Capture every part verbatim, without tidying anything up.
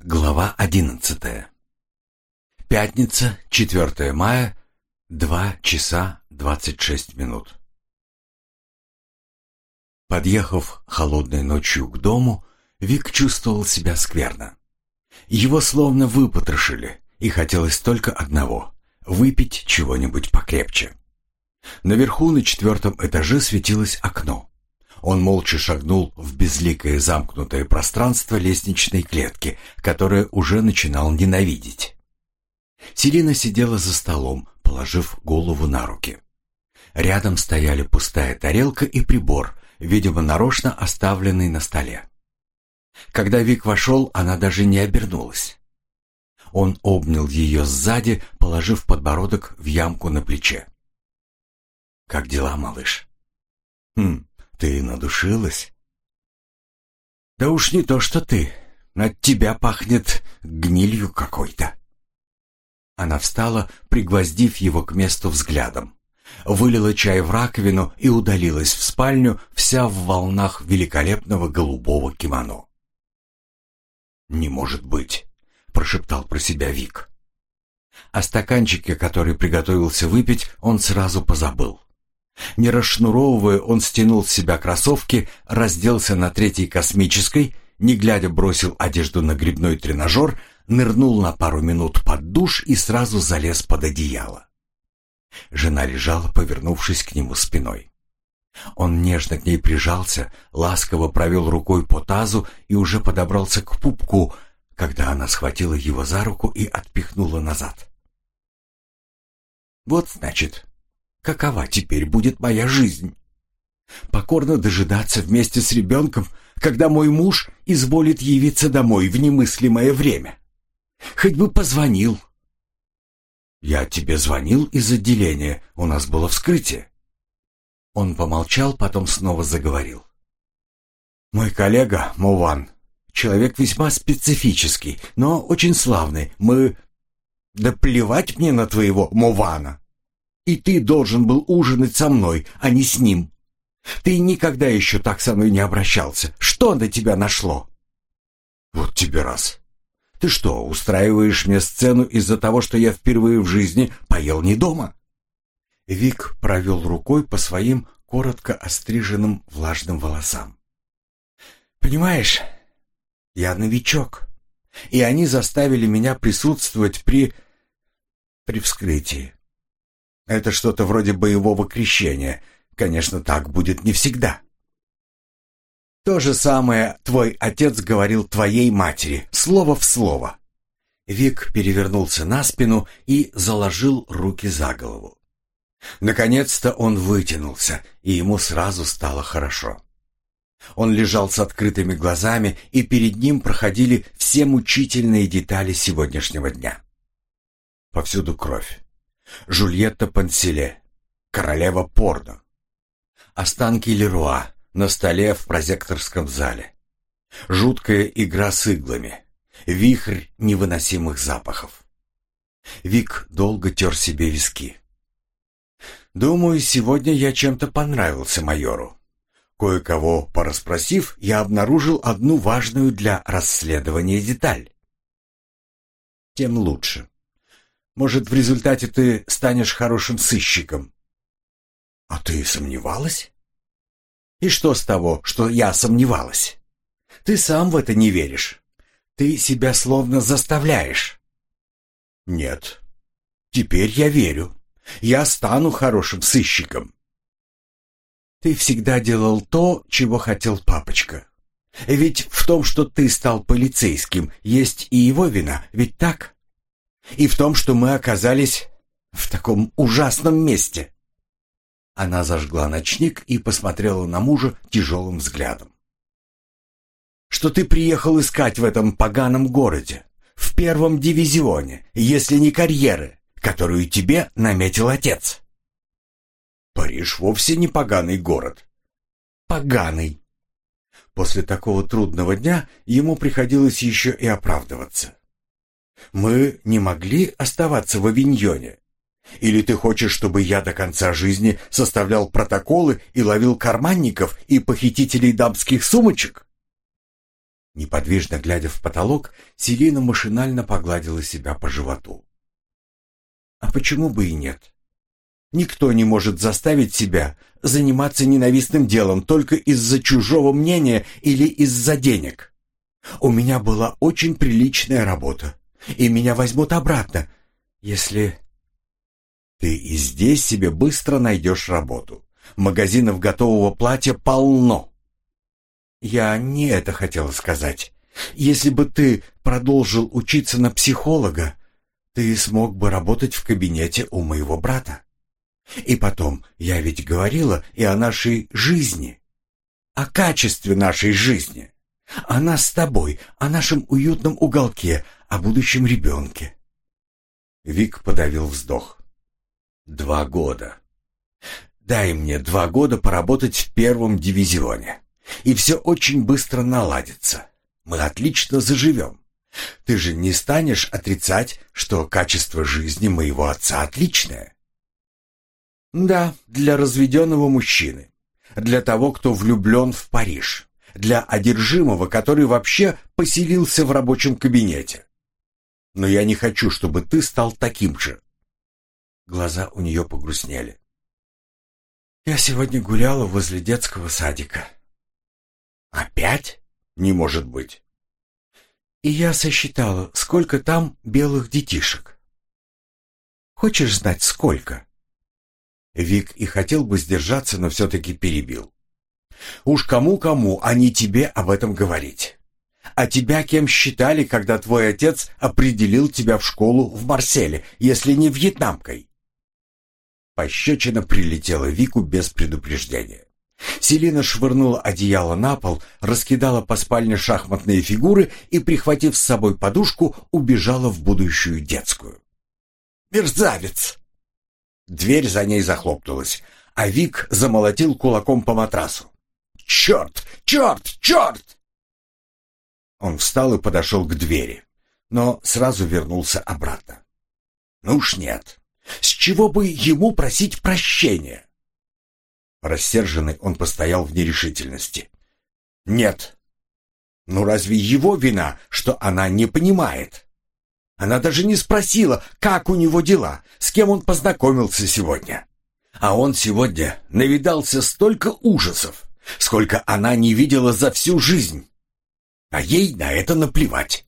Глава одиннадцатая. Пятница, четвёртое мая, два часа двадцать шесть минут. Подъехав холодной ночью к дому, Вик чувствовал себя скверно. Его словно выпотрошили, и хотелось только одного — выпить чего-нибудь покрепче. Наверху на четвертом этаже светилось окно. Он молча шагнул в безликое замкнутое пространство лестничной клетки, которое уже начинал ненавидеть. Селина сидела за столом, положив голову на руки. Рядом стояли пустая тарелка и прибор, видимо, нарочно оставленный на столе. Когда Вик вошел, она даже не обернулась. Он обнял ее сзади, положив подбородок в ямку на плече. «Как дела, малыш?» «Хм, ты надушилась?» «Да уж не то, что ты. От тебя пахнет гнилью какой-то». Она встала, пригвоздив его к месту взглядом. Вылила чай в раковину и удалилась в спальню, вся в волнах великолепного голубого кимоно. «Не может быть», — прошептал про себя Вик. О стаканчике, который приготовился выпить, он сразу позабыл. Не расшнуровывая, он стянул с себя кроссовки, разделся на третьей космической, не глядя бросил одежду на грибной тренажер, нырнул на пару минут под душ и сразу залез под одеяло. Жена лежала, повернувшись к нему спиной. Он нежно к ней прижался, ласково провел рукой по тазу и уже подобрался к пупку, когда она схватила его за руку и отпихнула назад. «Вот, значит, какова теперь будет моя жизнь? Покорно дожидаться вместе с ребенком, когда мой муж изволит явиться домой в немыслимое время. Хоть бы позвонил». «Я тебе звонил из отделения, у нас было вскрытие». Он помолчал, потом снова заговорил. «Мой коллега Мован, человек весьма специфический, но очень славный. Мы... Да плевать мне на твоего Мована. И ты должен был ужинать со мной, а не с ним. Ты никогда еще так со мной не обращался. Что на тебя нашло?» «Вот тебе раз. Ты что, устраиваешь мне сцену из-за того, что я впервые в жизни поел не дома?» Вик провел рукой по своим коротко остриженным влажным волосам. «Понимаешь, я новичок, и они заставили меня присутствовать при... при вскрытии. Это что-то вроде боевого крещения. Конечно, так будет не всегда. То же самое твой отец говорил твоей матери, слово в слово». Вик перевернулся на спину и заложил руки за голову. Наконец-то он вытянулся, и ему сразу стало хорошо. Он лежал с открытыми глазами, и перед ним проходили все мучительные детали сегодняшнего дня. Повсюду кровь. Жульетта Панселе, королева порно. Останки Леруа на столе в прозекторском зале. Жуткая игра с иглами. Вихрь невыносимых запахов. Вик долго тер себе виски. «Думаю, сегодня я чем-то понравился майору. Кое-кого порасспросив, я обнаружил одну важную для расследования деталь. Тем лучше. Может, в результате ты станешь хорошим сыщиком». «А ты сомневалась?» «И что с того, что я сомневалась? Ты сам в это не веришь. Ты себя словно заставляешь». «Нет. Теперь я верю. Я стану хорошим сыщиком». «Ты всегда делал то, чего хотел папочка. Ведь в том, что ты стал полицейским, есть и его вина, ведь так? И в том, что мы оказались в таком ужасном месте». Она зажгла ночник и посмотрела на мужа тяжелым взглядом. «Что ты приехал искать в этом поганом городе, в первом дивизионе, если не карьеры, которую тебе наметил отец?» «Париж вовсе не поганый город». «Поганый». После такого трудного дня ему приходилось еще и оправдываться. «Мы не могли оставаться в Авиньоне. Или ты хочешь, чтобы я до конца жизни составлял протоколы и ловил карманников и похитителей дамских сумочек?» Неподвижно глядя в потолок, Селина машинально погладила себя по животу. А почему бы и нет? Никто не может заставить себя заниматься ненавистным делом только из-за чужого мнения или из-за денег. У меня была очень приличная работа, и меня возьмут обратно, если... Ты и здесь себе быстро найдешь работу. Магазинов готового платья полно. Я не это хотела сказать. Если бы ты продолжил учиться на психолога, ты смог бы работать в кабинете у моего брата. И потом, я ведь говорила и о нашей жизни, о качестве нашей жизни, о нас с тобой, о нашем уютном уголке, о будущем ребенке. Вик подавил вздох. Два года. Дай мне два года поработать в первом дивизионе, и все очень быстро наладится. Мы отлично заживем. Ты же не станешь отрицать, что качество жизни моего отца отличное? Да, для разведенного мужчины, для того, кто влюблен в Париж, для одержимого, который вообще поселился в рабочем кабинете. Но я не хочу, чтобы ты стал таким же. Глаза у нее погрустнели. Я сегодня гуляла возле детского садика. Опять? Не может быть. И я сосчитала, сколько там белых детишек. Хочешь знать, сколько? Вик и хотел бы сдержаться, но все-таки перебил. Уж кому-кому, а не тебе об этом говорить. А тебя кем считали, когда твой отец определил тебя в школу в Марселе, если не вьетнамкой? Пощечина прилетела Вику без предупреждения. Селина швырнула одеяло на пол, раскидала по спальне шахматные фигуры и, прихватив с собой подушку, убежала в будущую детскую. «Мерзавец!» Дверь за ней захлопнулась, а Вик замолотил кулаком по матрасу. «Черт! Черт! Черт!» Он встал и подошел к двери, но сразу вернулся обратно. «Ну уж нет. С чего бы ему просить прощения?» Рассерженный он постоял в нерешительности. «Нет. Ну разве его вина, что она не понимает? Она даже не спросила, как у него дела, с кем он познакомился сегодня. А он сегодня навидался столько ужасов, сколько она не видела за всю жизнь. А ей на это наплевать».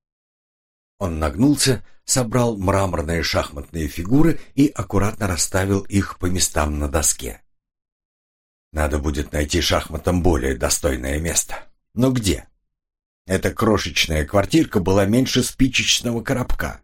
Он нагнулся, собрал мраморные шахматные фигуры и аккуратно расставил их по местам на доске. Надо будет найти шахматам более достойное место. Но где? Эта крошечная квартирка была меньше спичечного коробка.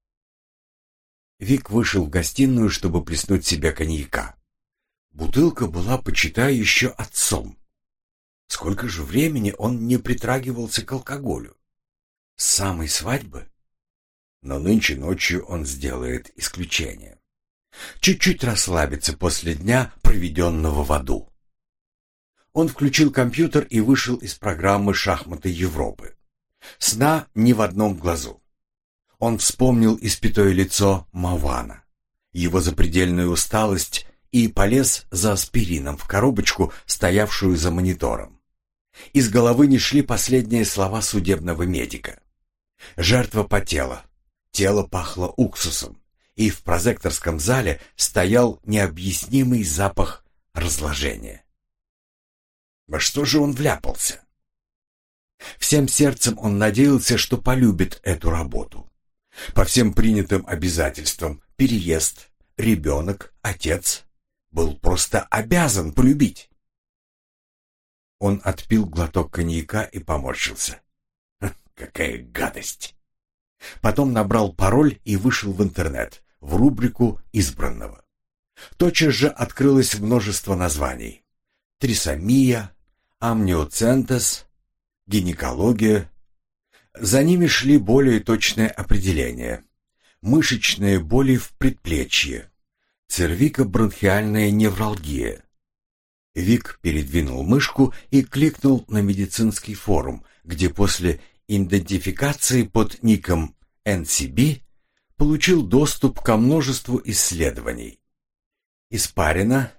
Вик вышел в гостиную, чтобы плеснуть себе коньяка. Бутылка была, почитай, еще отцом. Сколько же времени он не притрагивался к алкоголю? С самой свадьбы? Но нынче ночью он сделает исключение. Чуть-чуть расслабиться после дня, проведенного в аду. Он включил компьютер и вышел из программы «Шахматы Европы». Сна ни в одном глазу. Он вспомнил испятое лицо Мавана, его запредельную усталость, и полез за аспирином в коробочку, стоявшую за монитором. Из головы не шли последние слова судебного медика. Жертва потела, тело пахло уксусом, и в прозекторском зале стоял необъяснимый запах разложения. Во что же он вляпался? Всем сердцем он надеялся, что полюбит эту работу. По всем принятым обязательствам — переезд, ребенок, отец — был просто обязан полюбить. Он отпил глоток коньяка и поморщился. Какая гадость! Потом набрал пароль и вышел в интернет, в рубрику избранного. Тотчас же открылось множество названий. Трисомия, амниоцентез, гинекология. За ними шли более точные определения. Мышечные боли в предплечье, цервикобронхиальная невралгия. Вик передвинул мышку и кликнул на медицинский форум, где после идентификации под ником эн си би получил доступ ко множеству исследований. Испарина,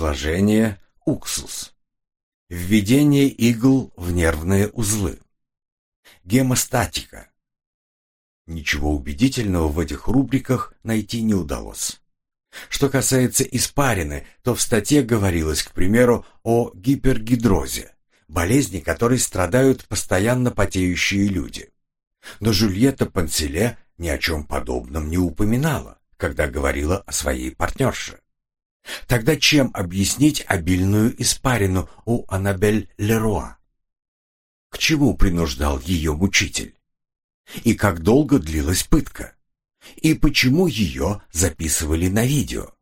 разложение, уксус. Введение игл в нервные узлы. Гемостатика. Ничего убедительного в этих рубриках найти не удалось. Что касается испарины, то в статье говорилось, к примеру, о гипергидрозе, болезни которой страдают постоянно потеющие люди. Но Жюльетта Понселе ни о чем подобном не упоминала, когда говорила о своей партнерше. Тогда чем объяснить обильную испарину у Аннабель Леруа? К чему принуждал ее мучитель? И как долго длилась пытка? И почему ее записывали на видео?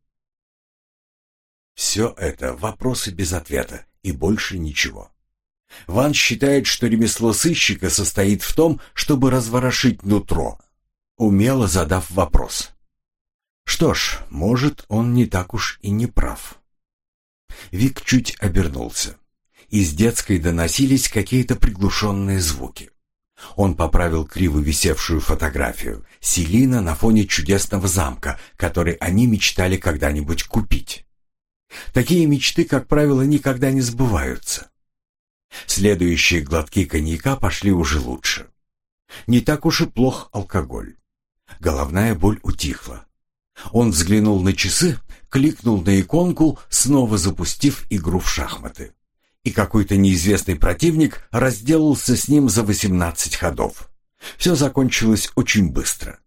Все это вопросы без ответа и больше ничего. Ван считает, что ремесло сыщика состоит в том, чтобы разворошить нутро, умело задав вопрос. Что ж, может, он не так уж и не прав. Вик чуть обернулся. Из детской доносились какие-то приглушенные звуки. Он поправил криво висевшую фотографию Селина на фоне чудесного замка, который они мечтали когда-нибудь купить. Такие мечты, как правило, никогда не сбываются. Следующие глотки коньяка пошли уже лучше. Не так уж и плох алкоголь. Головная боль утихла. Он взглянул на часы, кликнул на иконку, снова запустив игру в шахматы. И какой-то неизвестный противник разделался с ним за восемнадцать ходов. Все закончилось очень быстро.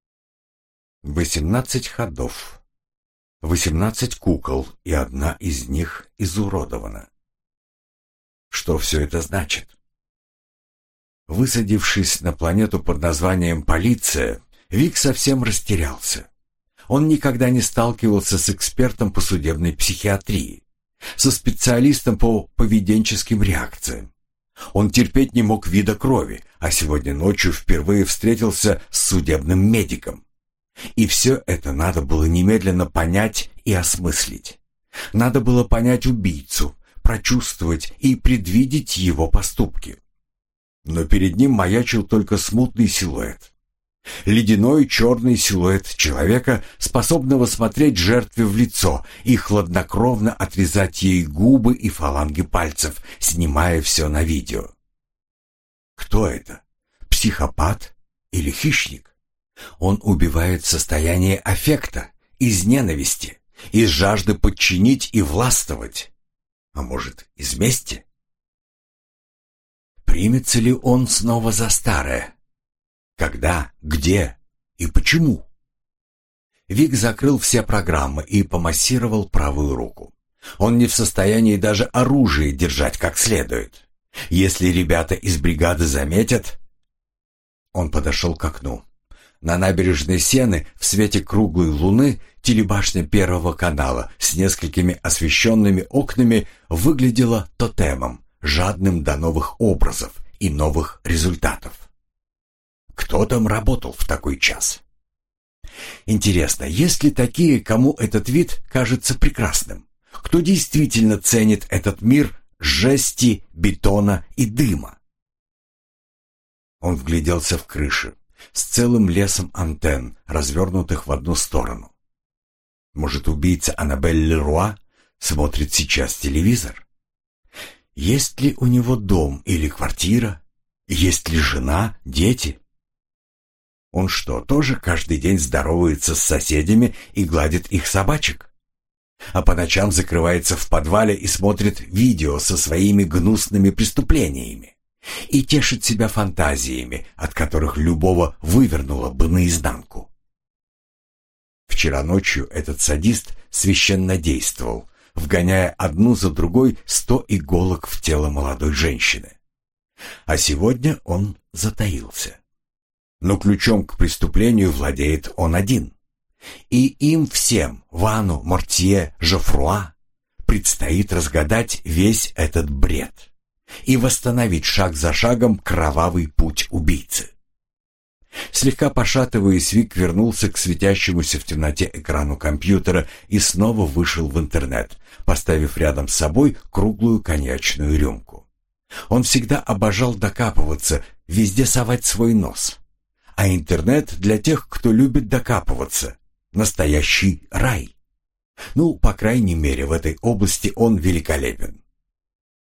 восемнадцать ходов. восемнадцать кукол, и одна из них изуродована. Что все это значит? Высадившись на планету под названием Полиция, Вик совсем растерялся. Он никогда не сталкивался с экспертом по судебной психиатрии, со специалистом по поведенческим реакциям. Он терпеть не мог вида крови, а сегодня ночью впервые встретился с судебным медиком. И все это надо было немедленно понять и осмыслить. Надо было понять убийцу, прочувствовать и предвидеть его поступки. Но перед ним маячил только смутный силуэт. Ледяной черный силуэт человека, способного смотреть жертве в лицо и хладнокровно отрезать ей губы и фаланги пальцев, снимая все на видео. Кто это? Психопат или хищник? Он убивает в состоянии аффекта, из ненависти, из жажды подчинить и властвовать. А может, из мести? Примется ли он снова за старое? Когда, где и почему? Вик закрыл все программы и помассировал правую руку. Он не в состоянии даже оружие держать как следует. Если ребята из бригады заметят... Он подошел к окну. На набережной Сены в свете круглой луны телебашня Первого канала с несколькими освещенными окнами выглядела тотемом, жадным до новых образов и новых результатов. Кто там работал в такой час? Интересно, есть ли такие, кому этот вид кажется прекрасным? Кто действительно ценит этот мир жести, бетона и дыма? Он вгляделся в крыши с целым лесом антенн, развернутых в одну сторону. Может, убийца Аннабель Леруа смотрит сейчас телевизор? Есть ли у него дом или квартира? Есть ли жена, дети? Он что, тоже каждый день здоровается с соседями и гладит их собачек? А по ночам закрывается в подвале и смотрит видео со своими гнусными преступлениями и тешит себя фантазиями, от которых любого вывернуло бы наизнанку. Вчера ночью этот садист священно действовал, вгоняя одну за другой сто иголок в тело молодой женщины. А сегодня он затаился. Но ключом к преступлению владеет он один. И им всем, Вану, Мортье, Жофруа, предстоит разгадать весь этот бред и восстановить шаг за шагом кровавый путь убийцы. Слегка пошатываясь, Вик вернулся к светящемуся в темноте экрану компьютера и снова вышел в интернет, поставив рядом с собой круглую коньячную рюмку. Он всегда обожал докапываться, везде совать свой нос. А интернет для тех, кто любит докапываться. Настоящий рай. Ну, по крайней мере, в этой области он великолепен.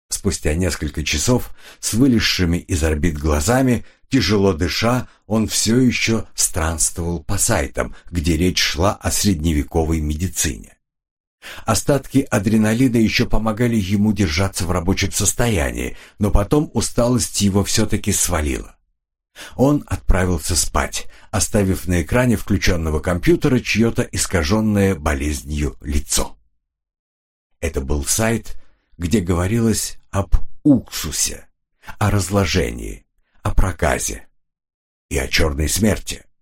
Спустя несколько часов с вылезшими из орбит глазами, тяжело дыша, он все еще странствовал по сайтам, где речь шла о средневековой медицине. Остатки адреналина еще помогали ему держаться в рабочем состоянии, но потом усталость его все-таки свалила. Он отправился спать, оставив на экране включенного компьютера чье-то искаженное болезнью лицо. Это был сайт, где говорилось об уксусе, о разложении, о проказе и о черной смерти.